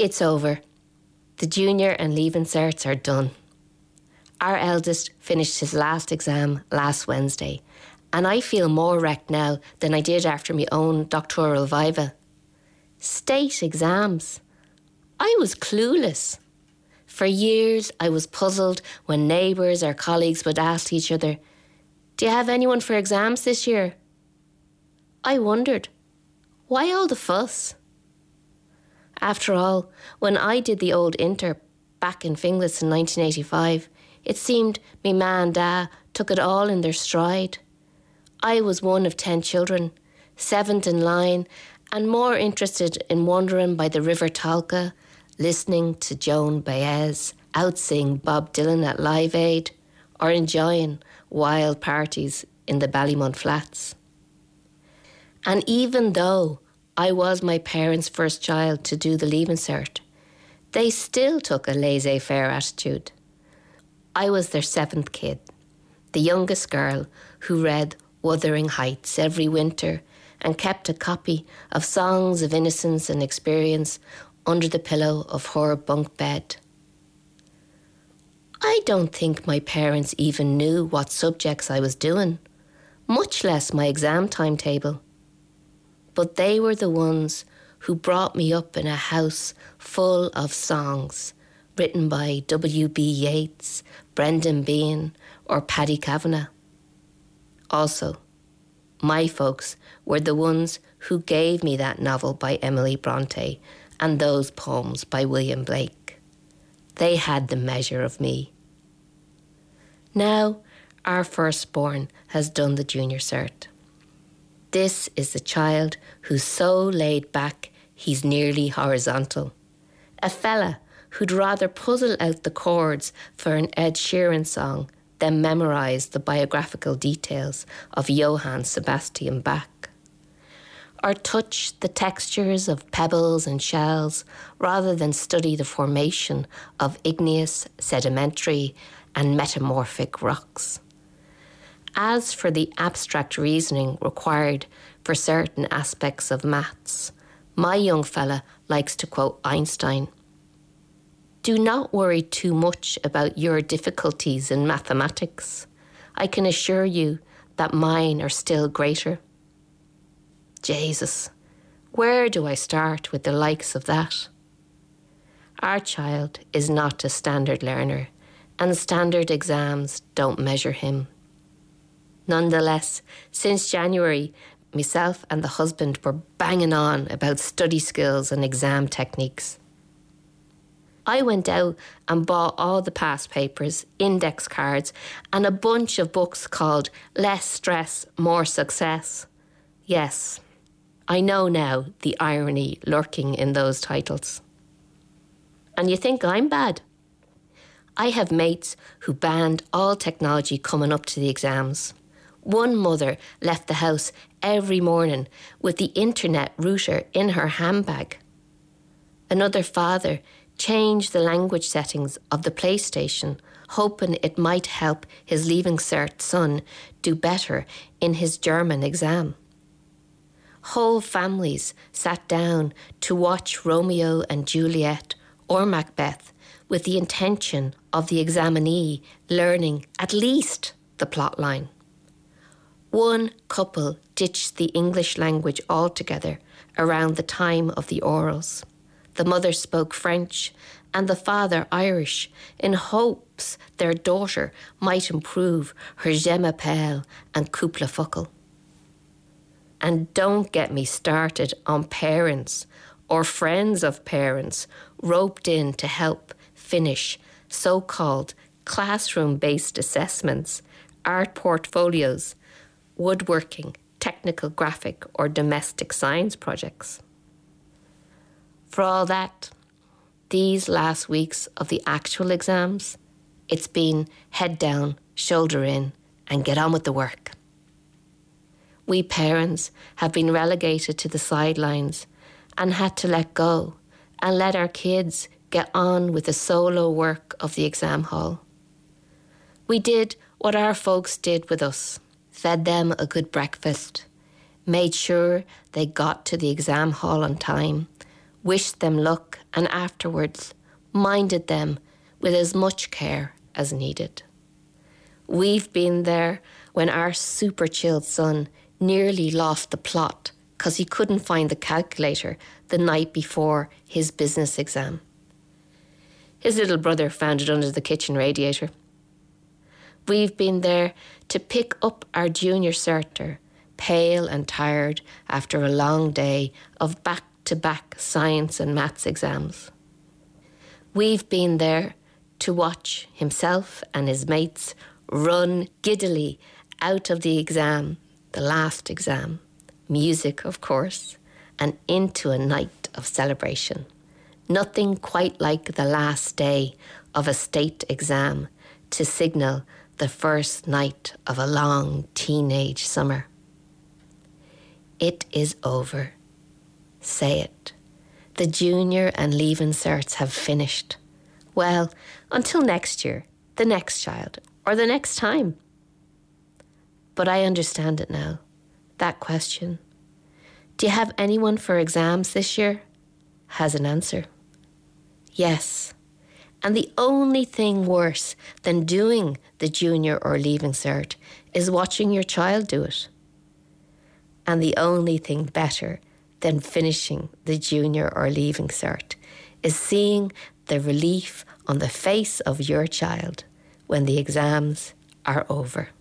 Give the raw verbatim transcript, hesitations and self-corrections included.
It's over. The junior and leaving certs are done. Our eldest finished his last exam last Wednesday, and I feel more wrecked now than I did after my own doctoral viva. State exams. I was clueless. For years, I was puzzled when neighbours or colleagues would ask each other, "Do you have anyone for exams this year?" I wondered, why all the fuss? After all, when I did the old inter back in Finglas in nineteen eighty-five, it seemed me ma and da took it all in their stride. I was one of ten children, seventh in line, and more interested in wandering by the River Talca, listening to Joan Baez out-sing Bob Dylan at Live Aid, or enjoying wild parties in the Ballymont Flats. And even though I was my parents' first child to do the Leaving Cert, they still took a laissez-faire attitude. I was their seventh kid, the youngest girl who read Wuthering Heights every winter and kept a copy of Songs of Innocence and Experience under the pillow of her bunk bed. I don't think my parents even knew what subjects I was doing, much less my exam timetable. But they were the ones who brought me up in a house full of songs written by W B Yeats, Brendan Behan or Paddy Kavanagh. Also, my folks were the ones who gave me that novel by Emily Bronte and those poems by William Blake. They had the measure of me. Now, our firstborn has done the junior cert. This is the child who's so laid back he's nearly horizontal. A fella who'd rather puzzle out the chords for an Ed Sheeran song than memorise the biographical details of Johann Sebastian Bach. Or touch the textures of pebbles and shells rather than study the formation of igneous, sedimentary and metamorphic rocks. As for the abstract reasoning required for certain aspects of maths, my young fella likes to quote Einstein. Do not worry too much about your difficulties in mathematics. I can assure you that mine are still greater. Jesus, where do I start with the likes of that? Our child is not a standard learner, and standard exams don't measure him. Nonetheless, since January, myself and the husband were banging on about study skills and exam techniques. I went out and bought all the past papers, index cards, and a bunch of books called Less Stress, More Success. Yes, I know now the irony lurking in those titles. And you think I'm bad? I have mates who banned all technology coming up to the exams. One mother left the house every morning with the internet router in her handbag. Another father changed the language settings of the PlayStation, hoping it might help his Leaving Cert son do better in his German exam. Whole families sat down to watch Romeo and Juliet or Macbeth with the intention of the examinee learning at least the plotline. One couple ditched the English language altogether around the time of the orals. The mother spoke French and the father Irish in hopes their daughter might improve her Je m'appelle and couple fuckle. And don't get me started on parents or friends of parents roped in to help finish so-called classroom-based assessments, art portfolios, woodworking, technical graphic or domestic science projects. For all that, these last weeks of the actual exams, it's been head down, shoulder in, and get on with the work. We parents have been relegated to the sidelines and had to let go and let our kids get on with the solo work of the exam hall. We did what our folks did with us, fed them a good breakfast, made sure they got to the exam hall on time, wished them luck and afterwards minded them with as much care as needed. We've been there when our super chilled son nearly lost the plot because he couldn't find the calculator the night before his business exam. His little brother found it under the kitchen radiator. We've been there to pick up our junior certer, pale and tired after a long day of back-to-back science and maths exams. We've been there to watch himself and his mates run giddily out of the exam, the last exam, music of course, and into a night of celebration. Nothing quite like the last day of a state exam to signal the first night of a long teenage summer. It is over. Say it. The junior and leaving certs have finished. Well, until next year, the next child, or the next time. But I understand it now, that question. Do you have anyone for exams this year? Has an answer. Yes. And the only thing worse than doing the junior or leaving cert is watching your child do it. And the only thing better than finishing the junior or leaving cert is seeing the relief on the face of your child when the exams are over.